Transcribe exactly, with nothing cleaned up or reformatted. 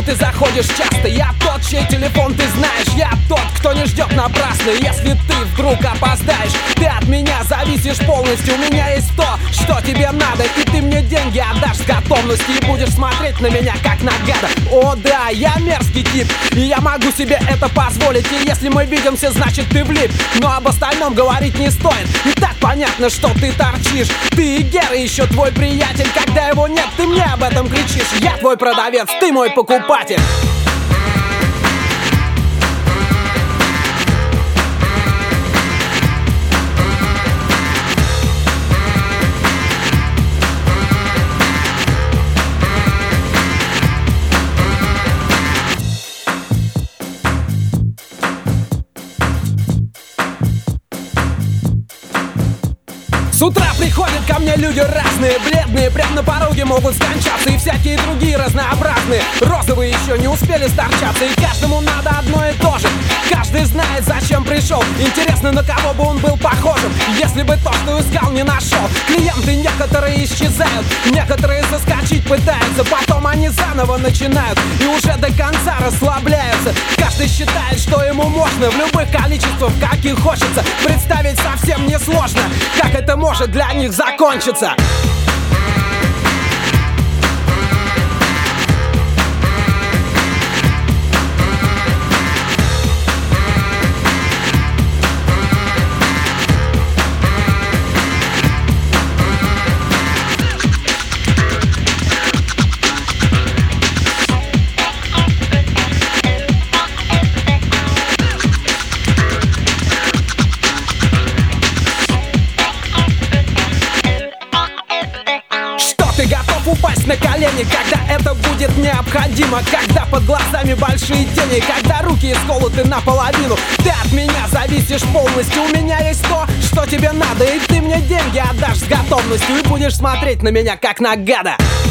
почему ты заходишь часто. Я тот, чей телефон ты знаешь. Я тот, кто не ждет напрасно. Если ты вдруг опоздаешь, ты от меня зависишь полностью. У меня есть то, что тебе надо, и ты мне деньги отдашь с готовностью. И будешь смотреть на меня как на гада. О да, я мерзкий тип, и я могу себе это позволить. И если мы видимся, значит ты влип. Но об остальном говорить не стоит. И так понятно, что ты торчишь. Ты и Гера еще твой приятель. Когда его нет, ты мне об этом кричишь. Я твой продавец, ты мой покупатель. С утра приходят ко мне люди разные, бледные, прям на пороге могут скончаться. И всякие другие разнообразные, розовые еще не успели сторчаться. И каждому надо одно и то же, каждый знает, зачем пришел. Интересно, на кого бы он был похожим, если бы то, что искал, не нашел. Клиенты некоторые исчезают, некоторые заскочить пытаются, потом они заново начинают и уже до конца расслабляются. Каждый считает, что ему можно в любых количествах, каких хочется. Представить совсем несложно, как это может для них закончиться. Ты готов упасть на колени, когда это будет необходимо. Когда под глазами большие тени, когда руки исколоты наполовину. Ты от меня зависишь полностью. У меня есть то, что тебе надо, и ты мне деньги отдашь с готовностью. И будешь смотреть на меня как на гада.